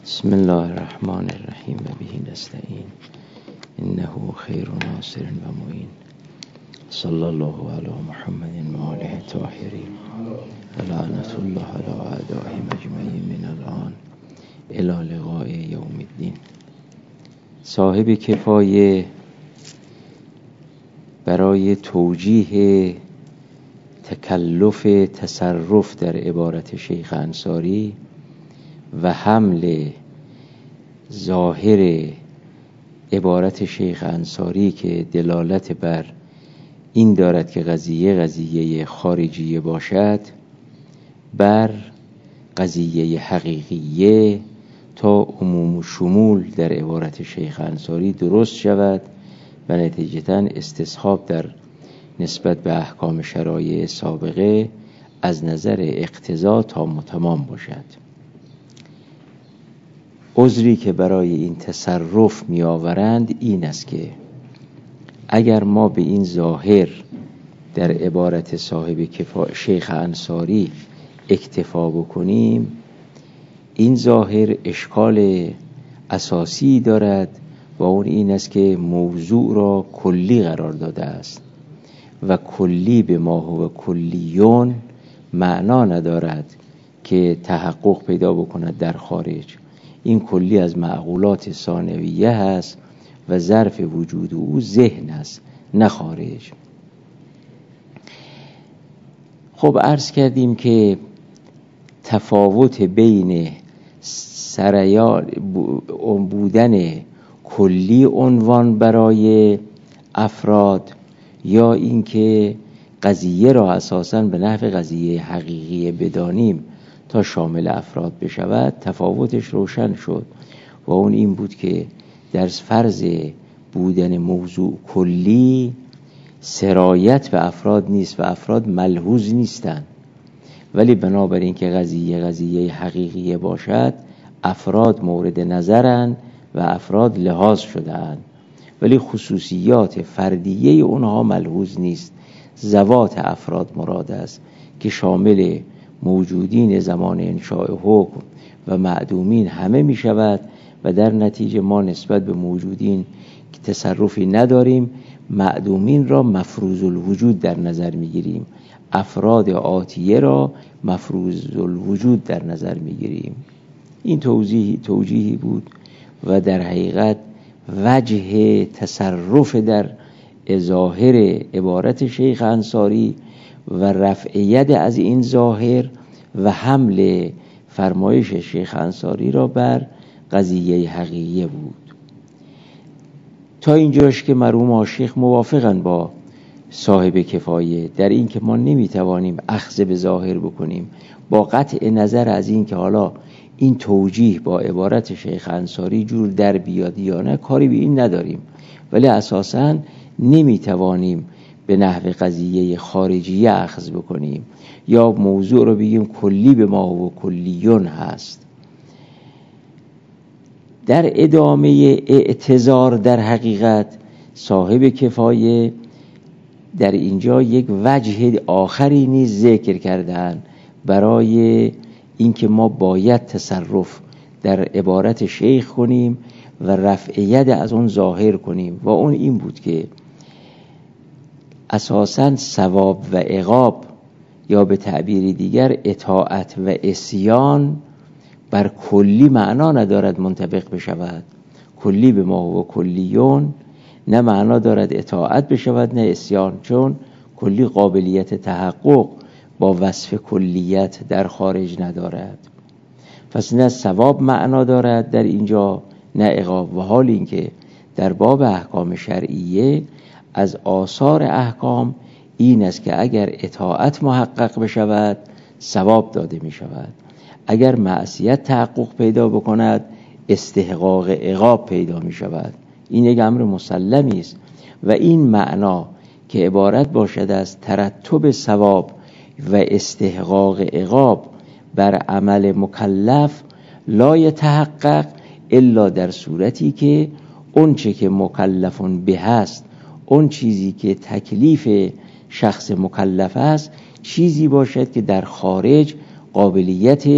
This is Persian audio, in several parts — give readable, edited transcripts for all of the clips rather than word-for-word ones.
بسم الله الرحمن الرحیم و به نستعین انه خیر ناصر و معین. صلی الله علی محمد و آله الطاهرین و لعنت الله علی اعدائهم اجمعین من الان الی لقاء یوم الدین. صاحب کفایه برای توجیه تکلف تصرف در عبارت شیخ انصاری و حمل ظاهر عبارت شیخ انصاری که دلالت بر این دارد که قضیه خارجیه باشد بر قضیه حقیقیه تا عموم و شمول در عبارت شیخ انصاری درست شود و نتیجتاً استصحاب در نسبت به احکام شرایع سابقه از نظر اقتضا تام و تمام باشد. عذری که برای این تصرف می آورند این است که اگر ما به این ظاهر در عبارت صاحب شیخ انصاری اکتفا بکنیم، این ظاهر اشکال اساسی دارد و اون این است که موضوع را کلی قرار داده است و کلی به ما هو کلیون معنا ندارد که تحقق پیدا بکند در خارج. این کلی از معقولات ثانویه هست و ظرف وجود او ذهن است نه خارج. خب عرض کردیم که تفاوت بین سریال بودن کلی عنوان برای افراد یا اینکه قضیه را اساساً به نحو قضیه حقیقی بدانیم تا شامل افراد بشود، تفاوتش روشن شد و اون این بود که در فرض بودن موضوع کلی سرایت به افراد نیست و افراد ملحوظ نیستند، ولی بنابراین که قضیه حقیقی باشد افراد مورد نظرند و افراد لحاظ شده‌اند، ولی خصوصیات فردیه اونها ملحوظ نیست. ذوات افراد مراد است که شامل موجودین زمان انشاء حکم و معدومین همه می شود و در نتیجه ما نسبت به موجودین که تصرفی نداریم، معدومین را مفروض الوجود در نظر می گیریم، افراد آتیه را مفروض الوجود در نظر می گیریم. این توجیهی بود و در حقیقت وجه تصرف در ظاهر عبارت شیخ انصاری و رفع ید از این ظاهر و حمل فرمایش شیخ انصاری را بر قضیه حقیقیه بود. تا اینجاش که مرحوم آشیخ موافقن با صاحب کفایه در این که ما نمیتوانیم اخذ به ظاهر بکنیم با قطع نظر از این که حالا این توجیه با عبارت شیخ انصاری جور در بیاد یا نه، کاری به این نداریم، ولی اساساً نمیتوانیم به نحو قضیه خارجیه اخذ بکنیم یا موضوع رو بگیم کلی به ما و کلیون هست. در ادامه اعتذار در حقیقت صاحب کفایه در اینجا یک وجه آخری نیز ذکر کردن برای اینکه ما باید تصرف در عبارت شیخ کنیم و رفع ید از اون ظاهر کنیم و اون این بود که اساساً ثواب و عقاب یا به تعبیر دیگر اطاعت و عصیان بر کلی معنا ندارد منطبق بشود. کلی به ما و کلیون نه معنا دارد اطاعت بشود نه عصیان، چون کلی قابلیت تحقق با وصف کلیت در خارج ندارد. پس نه ثواب معنا دارد در اینجا نه عقاب، و حال اینکه در باب احکام شرعیه از آثار احکام این است که اگر اطاعت محقق بشود ثواب داده می شود، اگر معصیت تحقق پیدا بکند استحقاق عقاب پیدا می شود. این یک امر مسلمی است و این معنا که عبارت باشد از ترتب ثواب و استحقاق عقاب بر عمل مکلف لا یتحقق الا در صورتی که اون چه که مکلفون به هست، اون چیزی که تکلیف شخص مکلف است، چیزی باشد که در خارج قابلیت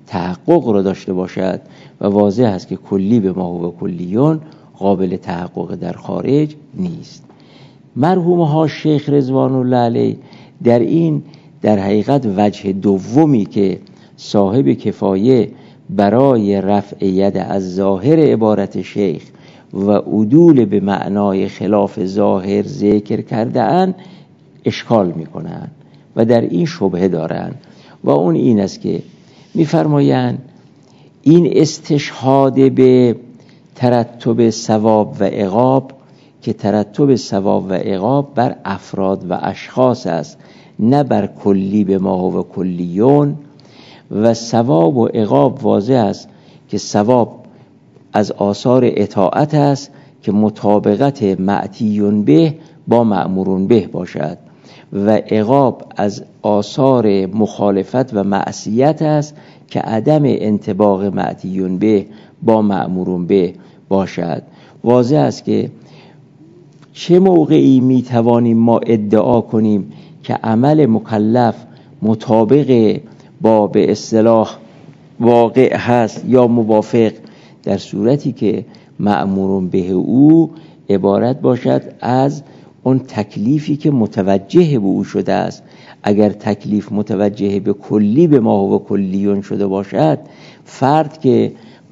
تحقق را داشته باشد و واضح است که کلی به ما هو کلیون قابل تحقق در خارج نیست. مرحوم ها شیخ رضوان الله علیه در حقیقت وجه دومی که صاحب کفایه برای رفع ید از ظاهر عبارت شیخ و عدول به معنای خلاف ظاهر ذکر کرده اند اشکال میکنند و در این شبهه دارند و اون این است که میفرمایند این استشهاد به ترتب ثواب و عقاب که ترتب ثواب و عقاب بر افراد و اشخاص است نه بر کلی به ما هو کلیون، و ثواب و عقاب واضح است که ثواب از آثار اطاعت است که مطابقت معتیون به با مأمورون به باشد و عقاب از آثار مخالفت و معصیت است که عدم انطباق معتیون به با مأمورون به باشد. واضح است که چه موقعی می توانیم ما ادعا کنیم که عمل مکلف مطابق با به اصطلاح واقع هست یا موافق، در صورتی که مأمورون به او عبارت باشد از اون تکلیفی که متوجه به او شده است. اگر تکلیف متوجه به کلی به ما هو کلیون شده باشد، فرد که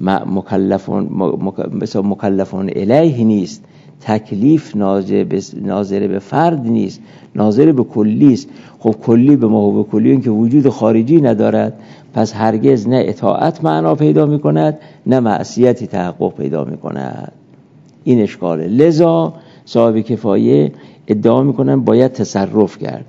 مکلفون الیه نیست، تکلیف ناظر به فرد نیست، ناظر به کلی است. خب کلی به ما هو کلیون که وجود خارجی ندارد، پس هرگز نه اطاعت معنا پیدا می کند نه معصیتی تحقق پیدا می کند. این اشکاله. لذا صاحب کفایه ادعا می کنند باید تصرف کرد.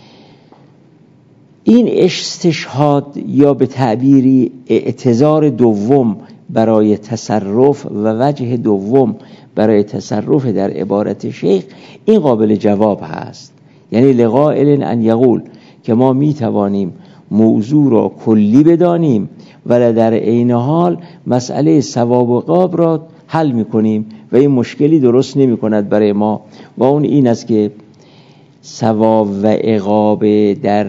این استشهاد یا به تعبیری اعتذار دوم برای تصرف و وجه دوم برای تصرف در عبارت شیخ این قابل جواب هست. یعنی لقائل ان یقول که ما می توانیم موضوع را کلی بدانیم ولی در عین حال مسئله ثواب و عقاب را حل می کنیم و این مشکلی درست نمی کند برای ما، و اون این است که ثواب و عقاب در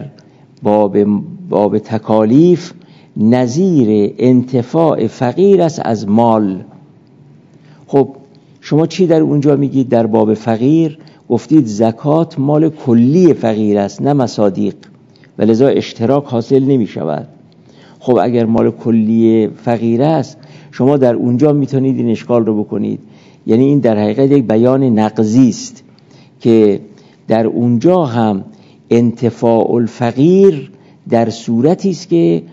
باب تکالیف نظیر انتفاع فقیر است از مال. خب شما چی در اونجا میگید؟ در باب فقیر گفتید زکات مال کلی فقیر است نه مصادیق و لذا اشتراک حاصل نمی شود. خب اگر مال کلی فقیر است شما در اونجا میتونید این اشکال رو بکنید. یعنی این در حقیقت یک بیان نقضی است که در اونجا هم انتفاع الفقیر در صورتی است که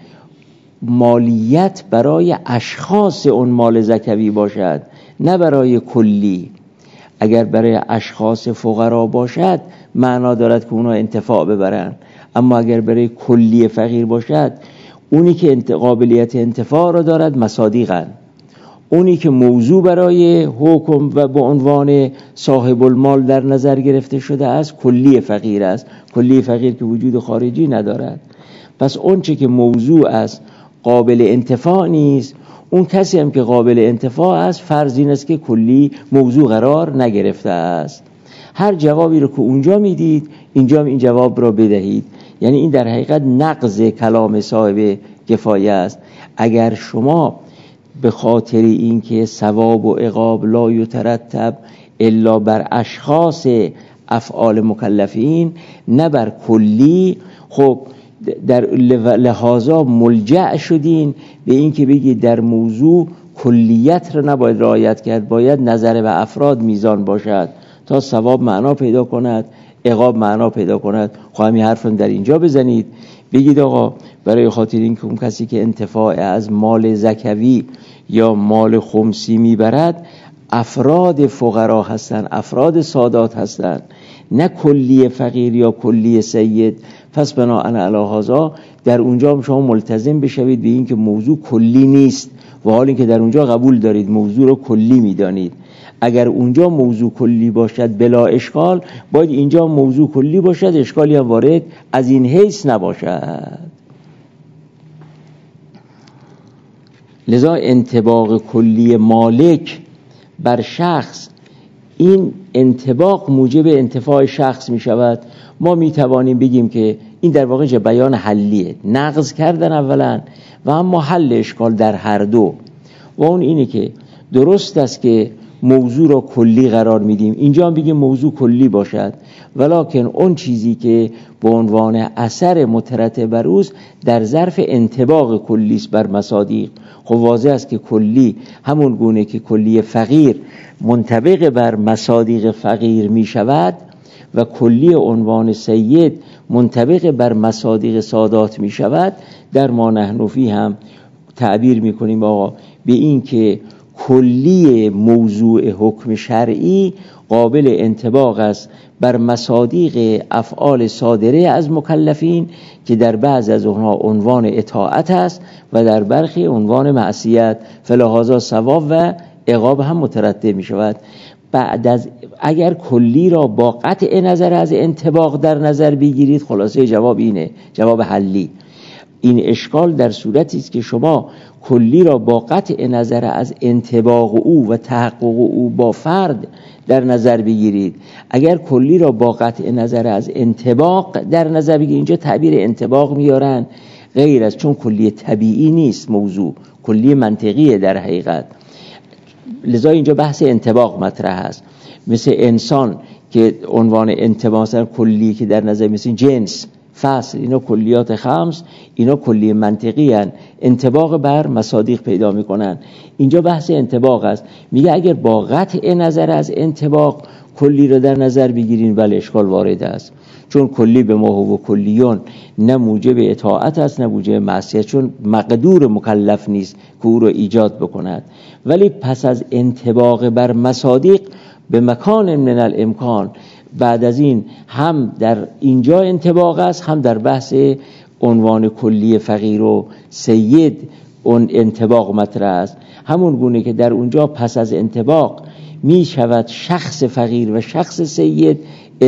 مالیت برای اشخاص اون مال زکوی باشد نه برای کلی. اگر برای اشخاص فقرا باشد معنا دارد که اونا انتفاع ببرن، اما اگر برای کلی فقیر باشد اونی که قابلیت انتفاع را دارد مصادیقن، اونی که موضوع برای حکم و به عنوان صاحب المال در نظر گرفته شده است کلی فقیر است، کلی فقیر که وجود خارجی ندارد. پس اون چه که موضوع است قابل انتفاع نیست، اون کسی هم که قابل انتفاع است فرض این است که کلی موضوع قرار نگرفته است. هر جوابی رو که اونجا میدید اینجا هم این جواب را بدهید. یعنی این در حقیقت نقض کلام صاحب کفایه است. اگر شما به خاطر این که ثواب و عقاب لا یترتب الا بر اشخاص افعال مکلفین نه بر کلی، خب در لحاظا ملجأ شدین به این که بگید در موضوع کلیت را نباید رعایت کرد، باید نظر به افراد میزان باشد تا ثواب معنا پیدا کند عقاب معنا پیدا کند. خب همین حرفم در اینجا بزنید، بگید آقا برای خاطر این که اون کسی که انتفاع از مال زکوی یا مال خمسی میبرد افراد فقرا هستند، افراد سادات هستند، نه کلی فقیر یا کلی سید. پس بناهن علی هذا در اونجا هم شما ملتزم بشوید به این که موضوع کلی نیست و حال این که در اونجا قبول دارید موضوع رو کلی میدانید. اگر اونجا موضوع کلی باشد بلا اشکال، باید اینجا موضوع کلی باشد اشکالی هم وارد از این حیث نباشد. لذا انطباق کلی مالک بر شخص، این انطباق موجب انتفاع شخص می شود. ما می توانیم بگیم که این در واقع بیان حلیه، نقض کردن اولا و اما حل اشکال در هر دو. و اون اینه که درست است که موضوع را کلی قرار میدیم، اینجا هم بگیم موضوع کلی باشد، ولکن اون چیزی که به عنوان اثر مترتب بر اوست در ظرف انطباق کلی است بر مصادیق. خب واضح است که کلی همون گونه که کلی فقیر منطبق بر مصادیق فقیر می شود و کلی عنوان سید منطبق بر مصادیق سادات می شود، در ما نحن فیه هم تعبیر می کنیم آقا به این که کلی موضوع حکم شرعی قابل انطباق است بر مصادیق افعال صادره از مکلفین که در بعض از اونها عنوان اطاعت است و در برخی عنوان معصیت، فلهذا ثواب و عقاب هم مترتب می شود. بعد از اگر کلی را با قطع نظر از انطباق در نظر بگیرید، خلاصه جواب اینه، جواب حلی. این اشکال در صورتی است که شما کلی را با قطع نظر از انطباق او و تحقق او با فرد در نظر بگیرید. اگر کلی را با قطع نظر از انطباق در نظر بگیرید، اینجا تعبیر انطباق میارن غیر از، چون کلی طبیعی نیست، موضوع کلی منطقیه در حقیقت، لذا اینجا بحث انطباق مطرح است. مثل انسان که عنوان انطباق کلی که در نظر، مثل جنس، فصل، اینا کلیات خمس، اینا کلی منطقی هن، انطباق بر مصادیق پیدا میکنن. اینجا بحث انطباق است. میگه اگر با قطع نظر از انطباق کلی رو در نظر بگیرین، بله اشکال وارد است، چون کلی به ما هو کلیون نه موجب اطاعت است نه موجب معصیت، چون مقدور مکلف نیست که او رو ایجاد بکند. ولی پس از انطباق بر مصادیق به مکان من الامکان، بعد از این هم در اینجا انطباق است، هم در بحث عنوان کلی فقیر و سید اون انطباق مطرح است. همون گونه که در اونجا پس از انطباق می شود شخص فقیر و شخص سید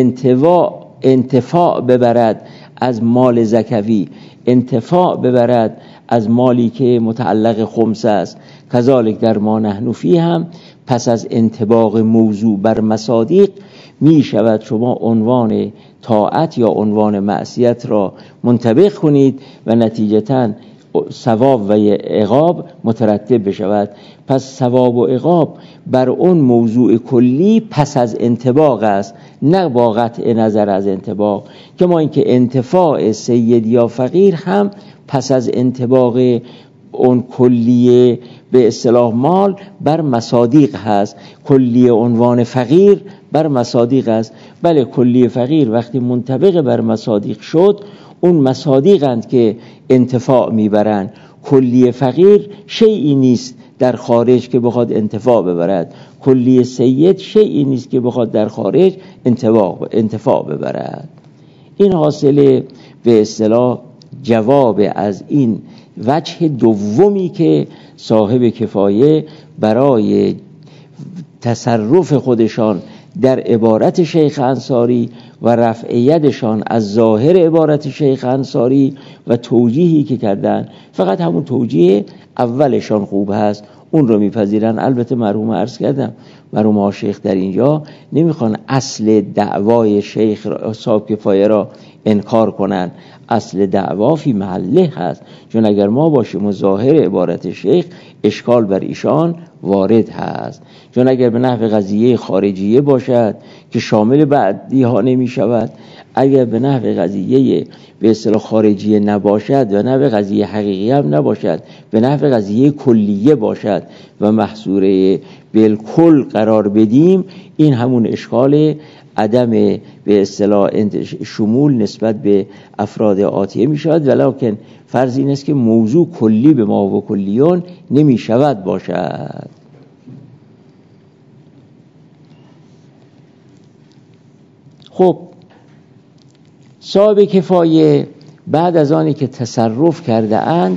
انتفاع ببرد از مال زکوی، انتفاع ببرد از مالی که متعلق خمس است. کذالک در ما نحن فیه هم پس از انطباق موضوع بر مصادیق می شود شما عنوان طاعت یا عنوان معصیت را منطبق کنید و نتیجتاً ثواب و عقاب مترتب بشود. پس ثواب و عقاب بر اون موضوع کلی پس از انطباق است، نه با قطع نظر از انطباق. که ما اینکه انتفاع سید یا فقیر هم پس از انطباق اون کلیه به اصطلاح مال بر مصادیق هست، کلیه عنوان فقیر بر مصادیق است. بله کلیه فقیر وقتی منطبق بر مصادیق شد، اون مصادیقند که انتفاع میبرند. کلیه فقیر شیئی نیست در خارج که بخواد انتفاع ببرد، کلیه سید شیئی نیست که بخواد در خارج انتفاع ببرد. این حاصل به اصطلاح جواب از این وجه دومی که صاحب کفایه برای تصرف خودشان در عبارت شیخ انصاری و رفع یدشان از ظاهر عبارت شیخ انصاری و توجیهی که کردن، فقط همون توجیه اولشان خوب هست، اون رو میپذیرن. البته مرحوم عرض کردم مرحوم ها شیخ در اینجا نمیخوان اصل دعوای شیخ صاحب کفایه را انکار کنن، اصل دعوا فی محله هست، چون اگر ما باشیم و ظاهر عبارت شیخ، اشکال بر ایشان وارد هست. چون اگر به نحو قضیه خارجیه باشد که شامل بعدی ها نمی شود، اگر به نحو قضیه به اصطلاح خارجیه نباشد و نحو قضیه حقیقی هم نباشد، به نحو قضیه کلیه باشد و محصوره بالکل قرار بدیم، این همون اشکال عدم به اصطلاح شمول نسبت به افراد آتیه می شود. ولکن فرض این است که موضوع کلی به ما و کلیون نمی شود باشد. خب صاحب کفایه بعد از آنی که تصرف کرده اند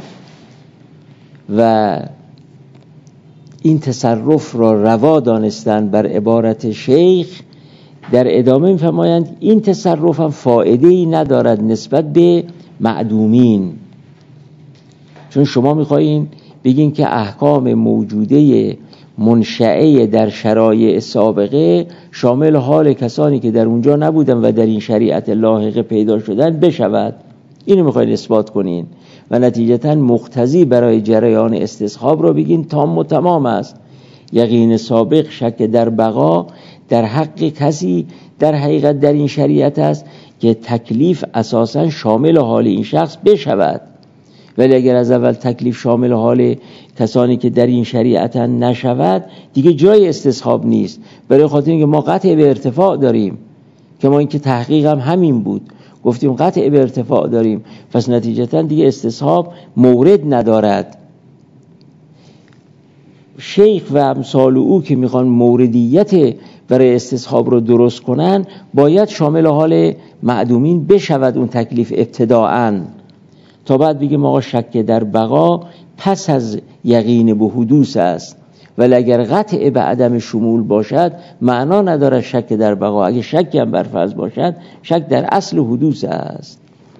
و این تصرف را روا دانستند بر عبارت شیخ، در ادامه می‌فرمایند این تصرف هم فایده‌ای ندارد نسبت به معدومین. چون شما می‌خواین بگین که احکام موجوده منشأه در شرایع سابقه شامل حال کسانی که در اونجا نبودن و در این شریعت لاحقه پیدا شدن بشود. اینو میخواید اثبات کنین و نتیجتاً مقتضی برای جریان استصحاب رو بگین تام و تمام است. یقین سابق شک در بقا در حق کسی در حقیقت در این شریعت است که تکلیف اساساً شامل حال این شخص بشود، ولی اگر از اول تکلیف شامل حال کسانی که در این شریعت نشود دیگه جای استصحاب نیست. برای خاطر اینکه ما قطع به ارتفاع داریم که ما اینکه تحقیق هم همین بود، گفتیم قطع به ارتفاع داریم، پس نتیجتا دیگه استصحاب مورد ندارد. شیخ و امثال او که میخوان موردیت برای استصحاب رو درست کنن باید شامل حال معدومین بشود اون تکلیف ابتداءً، تا بعد بگیم آقا شک در بقا پس از یقین به حدوث است، ولی اگر قطع به عدم شمول باشد معنا ندارد شک در بقا. اگر شک هم برفرض باشد شک در اصل حدوث است.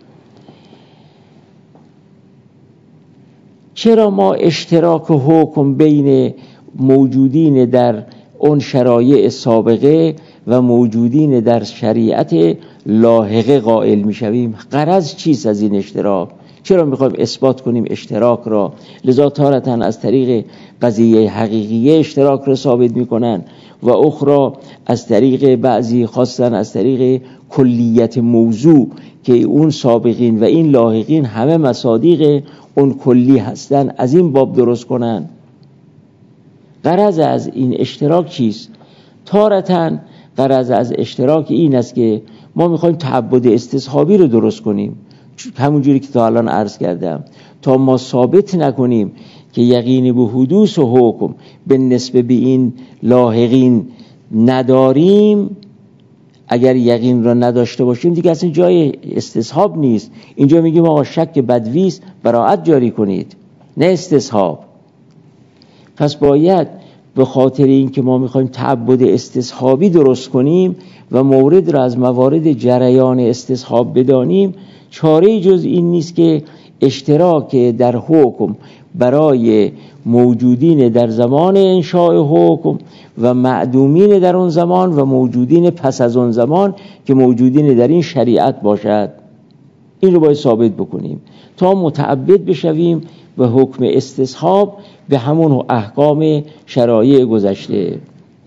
چرا ما اشتراک حکم بین موجودین در اون شرایع سابقه و موجودین در شریعت لاحقه قائل میشویم؟ غرض چیست از این اشتراک؟ چرا میخوایم اثبات کنیم اشتراک را؟ لذا تارة از طریق قضیه حقیقیه اشتراک را ثابت میکنن و اخرى از طریق بعضی خواستن از طریق کلیت موضوع که اون سابقین و این لاحقین همه مصادیق اون کلی هستن، از این باب درست کنن. غرض از این اشتراک چیست؟ تارة غرض از اشتراک این است که ما میخوایم تعبد استصحابی رو درست کنیم، همونجوری که تا الان عرض کردم. تا ما ثابت نکنیم که یقین به حدوث و حکم به نسبت به این لاحقین نداریم، اگر یقین را نداشته باشیم دیگه اصلا جای استصحاب نیست. اینجا میگیم آقا شک بدویست براءت جاری کنید، نه استصحاب. پس باید به خاطر این که ما میخوایم تعبد استصحابی درست کنیم و مورد را از موارد جریان استصحاب بدانیم، چاره جز این نیست که اشتراک در حکم برای موجودین در زمان انشاء حکم و معدومین در اون زمان و موجودین پس از اون زمان که موجودین در این شریعت باشد. این رو باید ثابت بکنیم تا متعبد بشویم به حکم استصحاب به همون احکام شرایع گذشته.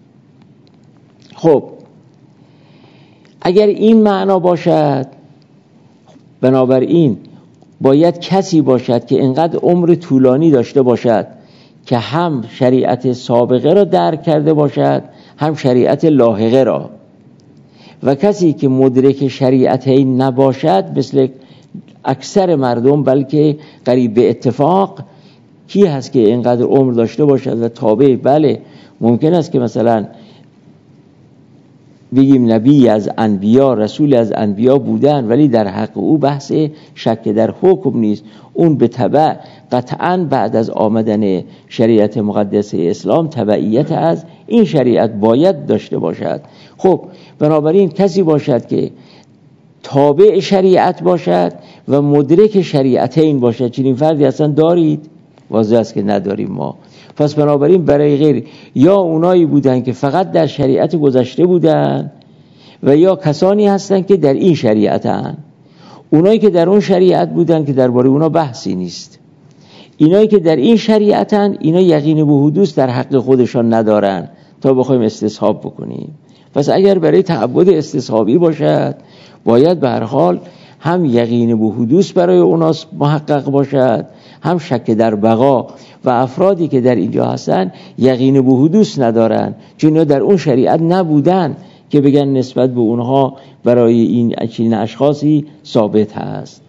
خب اگر این معنا باشد، بنابراین باید کسی باشد که انقدر عمر طولانی داشته باشد که هم شریعت سابقه را درک کرده باشد هم شریعت لاحقه را، و کسی که مدرک شریعت این نباشد مثل اکثر مردم بلکه قریب به اتفاق، کی هست که اینقدر عمر داشته باشد و تابع؟ بله ممکن است که مثلا بگیم نبی از انبیا رسول از انبیا بودن، ولی در حق او بحث شک در حکم نیست. اون به تبع قطعاً بعد از آمدن شریعت مقدسه اسلام تبعیت از این شریعت باید داشته باشد. خب بنابراین کسی باشد که تابع شریعت باشد و مدرک شریعت این باشد. چنین فردی اصلا دارید؟ واضح است که نداریم ما. پس بنابراین برای غیر یا اونایی بودن که فقط در شریعت گذشته بودن و یا کسانی هستن که در این شریعتن. اونایی که در اون شریعت بودن که درباره اونا بحثی نیست. اینایی که در این شریعتن اینا یقین به حدوث در حق خودشان ندارن تا بخوایم استصحاب بکنیم. پس اگر برای تعبد استصحابی باشد باید به هر حال هم یقین به حدوث برای اونا محقق باشد، هم شک در بقا، و افرادی که در اینجا هستن یقین به حدوث ندارن چون اینا در اون شریعت نبودن که بگن نسبت به اونها برای این چنین اشخاصی ثابت هست.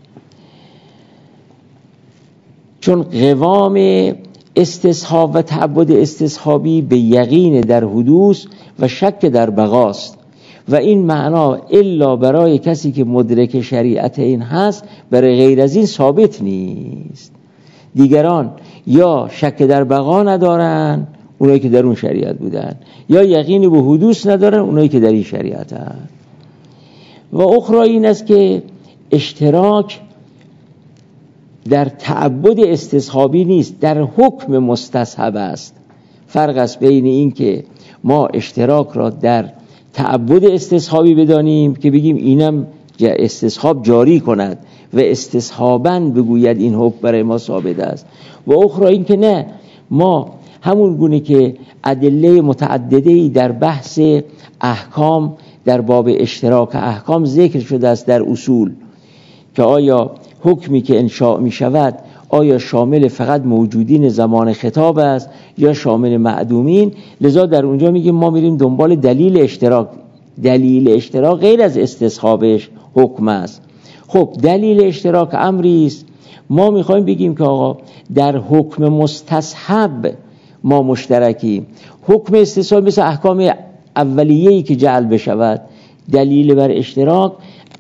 چون قوام استصحاب و تعبد استصحابی به یقین در حدوث و شک در بقاست و این معنا الا برای کسی که مدرک شریعت این هست، برای غیر از این ثابت نیست. دیگران یا شک در بقا ندارن اونایی که در اون شریعت بودن، یا یقین به حدوث ندارن اونایی که در این شریعت هستن. و اخرى این است که اشتراک در تعبد استصحابی نیست، در حکم مستصحب است. فرق است بین این که ما اشتراک را در تعبد استصحابی بدانیم که بگیم اینم استصحاب جاری کند و استصحاباً بگوید این حکم برای ما ثابت است، و اخرى این که نه، ما همون گونه که ادله متعدده‌ای در بحث احکام در باب اشتراک احکام ذکر شده است در اصول، که آیا حکمی که انشاء می شود آیا شامل فقط موجودین زمان خطاب است یا شامل معدومین، لذا در اونجا میگیم ما میریم دنبال دلیل اشتراک. دلیل اشتراک غیر از استصحابش حکم است. خب دلیل اشتراک امری است، ما میخوایم بگیم که آقا در حکم مستصحب ما مشترکیم. حکم استصحاب مثل احکام اولیه‌ای که جعل بشود، دلیل بر اشتراک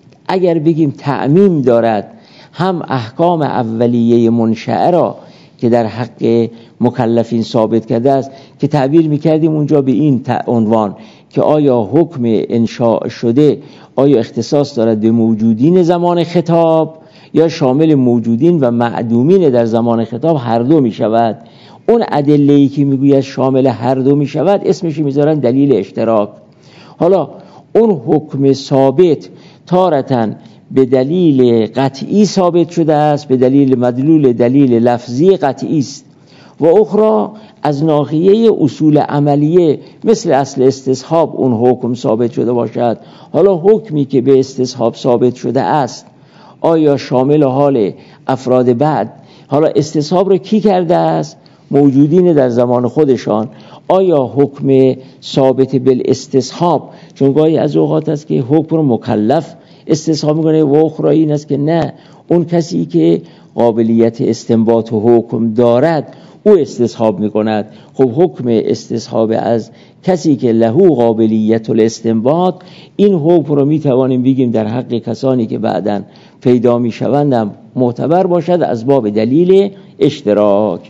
اگر بگیم تعمیم دارد هم احکام اولیه منشأه را که در حق مکلفین ثابت کرده است، که تعبیر میکردیم اونجا به این عنوان که آیا حکم انشاء شده آیا اختصاص دارد به موجودین زمان خطاب یا شامل موجودین و معدومین در زمان خطاب هر دو می شود. اون ادله‌ای که میگوید شامل هر دو می شود اسمش میذارن دلیل اشتراک. حالا اون حکم ثابت تارتاً به دلیل قطعی ثابت شده است، به دلیل مدلول دلیل لفظی قطعی است، و اخرى از ناحیه اصول عملیه مثل اصل استصحاب اون حکم ثابت شده باشد. حالا حکمی که به استصحاب ثابت شده است آیا شامل حال افراد بعد، حالا استصحاب رو کی کرده است؟ موجودین در زمان خودشان. آیا حکم ثابت بالاستصحاب، چون گاهی از اوقات است که حکم رو مکلف استصحاب میکنه، و اخرى این است که نه، اون کسی که قابلیت استنباط و حکم دارد او استصحاب میکند. خب حکم استصحاب از کسی که لهو قابلیت الاستنباط، این حکم رو میتوانیم بگیم در حق کسانی که بعداً پیدا میشوند معتبر باشد از باب دلیل اشتراک.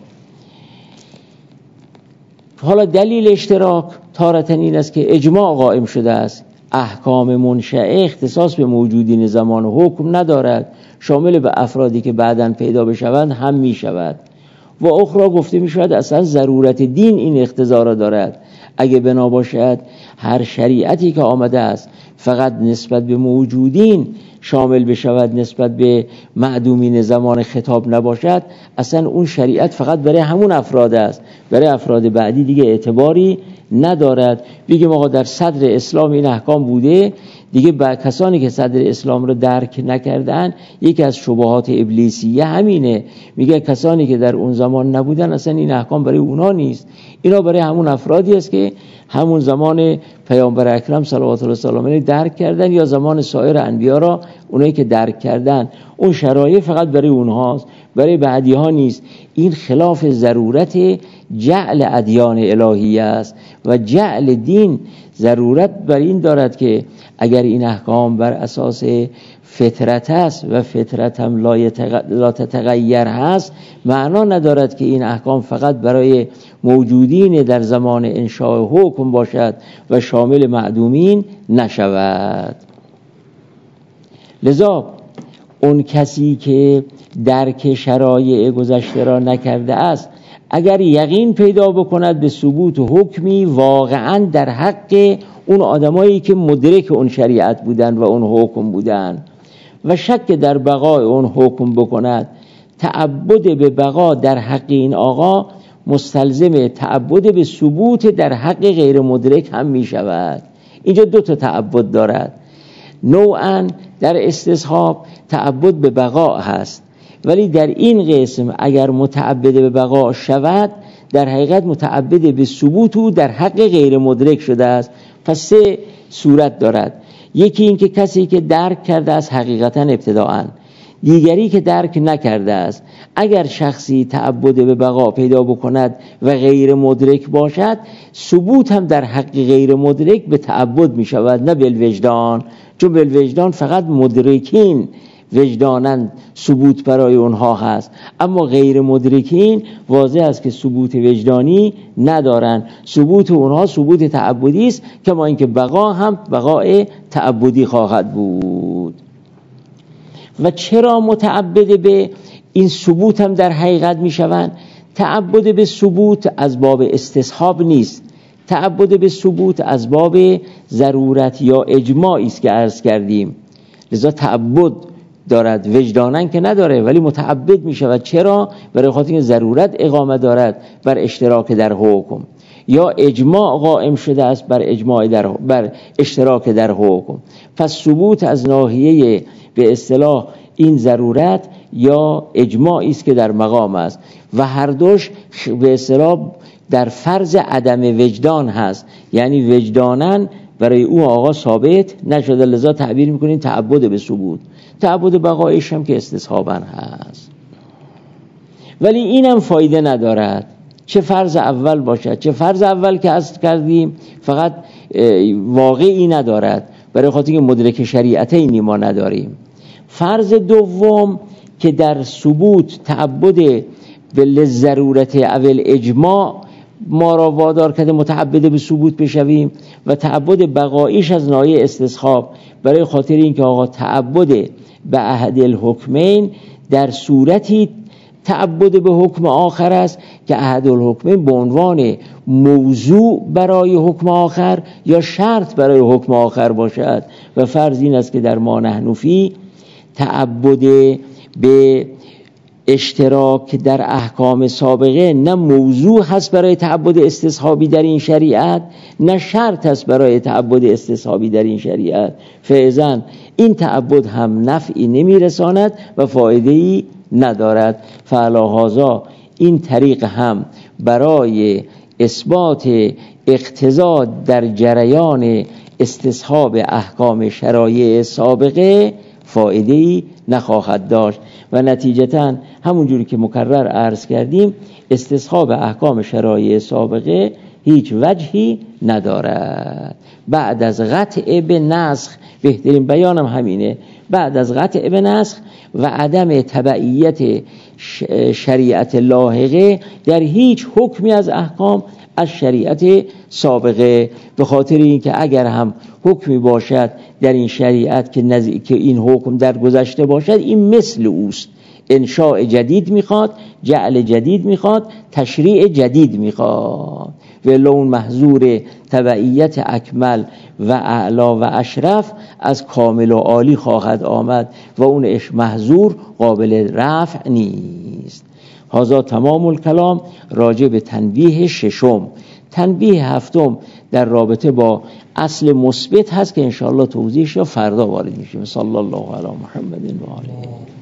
حالا دلیل اشتراک تارة این است که اجماع قائم شده است احکام منشأه اختصاص به موجودین زمان و حکم ندارد، شامل به افرادی که بعداً پیدا بشوند هم می شود. و اخرى گفته می شود اصلا ضرورت دین این اقتضا را دارد. اگه بنا باشد هر شریعتی که آمده است فقط نسبت به موجودین شامل بشود، نسبت به معدومین زمان خطاب نباشد، اصلا اون شریعت فقط برای همون افراد است، برای افراد بعدی دیگه اعتباری ندارد. بگیم آقا در صدر اسلام این احکام بوده دیگه، کسانی که صدر اسلام رو درک نکردن، یکی از شبهات ابلیسیه همینه، میگه کسانی که در اون زمان نبودن اصلا این احکام برای اونا نیست، اینا برای همون افرادی است که همون زمان پیامبر اکرم صلوات الله علیه و آله درک کردن، یا زمان سایر انبیا را اونایی که درک کردن، اون شرایط فقط برای اونهاست، برای بعدی ها نیست. این خلاف ضرورت جعل ادیان الهی است، و جعل دین ضرورت بر این دارد که اگر این احکام بر اساس فطرت است و فطرت هم لا تتغیر هست، معنا ندارد که این احکام فقط برای موجودین در زمان انشاء حکم باشد و شامل معدومین نشود. لذا اون کسی که درک شرایع گذشته را نکرده است، اگر یقین پیدا بکند به ثبوت حکمی واقعا در حق اون آدمایی که مدرک اون شریعت بودن و اون حکم بودن، و شک در بقای اون حکم بکند، تعبد به بقا در حق این آقا مستلزم تعبد به ثبوت در حق غیر مدرک هم می شود. اینجا دو تا تعبد دارد. نوعاً در استصحاب تعبد به بقا هست، ولی در این قسم اگر متعبد به بقا شود، در حقیقت متعبد به ثبوت او در حق غیر مدرک شده است. پس سه صورت دارد. یکی این که کسی که درک کرده است حقیقتا ابتداءً، دیگری که درک نکرده است. اگر شخصی تعبد به بقا پیدا بکند و غیر مدرک باشد، ثبوت هم در حق غیر مدرک به تعبد می شود، نه بالوجدان، چون بالوجدان فقط مدرکین وجدانن ثبوت برای اونها هست، اما غیر مدرکین واضح است که ثبوت وجدانی ندارن، ثبوت اونها ثبوت تعبدی است، کما اینکه بقا هم بقای تعبدی خواهد بود. و چرا متعبد به این ثبوت هم در حقیقت می شوند؟ تعبد به ثبوت از باب استصحاب نیست، تعبد به ثبوت از باب ضرورت یا اجماعی است که عرض کردیم. لذا تعبد دارد، وجدانن که نداره ولی متعبد می شود. چرا؟ برای خاطر اینکه ضرورت اقامه دارد بر اشتراک در حکم، یا اجماع قائم شده است بر اشتراک در حکم. پس ثبوت از ناحیه به اصطلاح این ضرورت یا اجماعی است که در مقام است و هر دوش به اصطلاح در فرض عدم وجدان هست، یعنی وجدانن برای او آقا ثابت نشده، لذا تعبیر میکنین تعبد به ثبوت. تعبد بقایش هم که استصحاباً هست، ولی اینم فایده ندارد چه فرض اول باشد. چه فرض اول که عرض کردیم فقط واقعی ندارد، برای خاطر که مدرک شریعتین ما نداریم. فرض دوم که در ثبوت تعبد به ضرورت اول اجماع ما را وادار کرده متعبد به ثبوت بشویم و تعبد بقایش از ناحیه استصحاب، برای خاطر اینکه آقا تعبد به احد الحکمین در صورتی تعبد به حکم آخر است که احد الحکمین به عنوان موضوع برای حکم آخر یا شرط برای حکم آخر باشد. و فرض این است که در ما نحن فی تعبد به اشتراک در احکام سابقه نه موضوع هست برای تعبد استصحابی در این شریعت، نه شرط هست برای تعبد استصحابی در این شریعت. فاذا این تعبد هم نفعی نمیرساند و فایده‌ای ندارد. فعلاهذا این طریق هم برای اثبات اقتضا در جریان استصحاب احکام شرایع سابقه فایده‌ای نخواهد داشت و نتیجتاً همونجوری که مکرر عرض کردیم استصحاب احکام شرایع سابقه هیچ وجهی ندارد. بعد از قطع به نسخ، بهترین بیانم همینه، بعد از قطع به نسخ و عدم تبعیت شریعت لاحقه در هیچ حکمی از احکام از شریعت سابقه، به خاطر اینکه اگر هم حکمی باشد در این شریعت که این حکم در گذشته باشد، این مثل اوست، انشاء جدید میخواد، جعل جدید میخواد، تشریع جدید میخواد. و لون محظور تبعیت اکمل و اعلا و اشرف از کامل و عالی خواهد آمد و اون محظور قابل رفع نیست. هذا تمام الکلام راجع به تنبیه ششم. تنبیه هفتم در رابطه با اصل مثبت هست که انشاءالله توضیحش فردا وارد میشیم. صلی الله علی محمد و آله.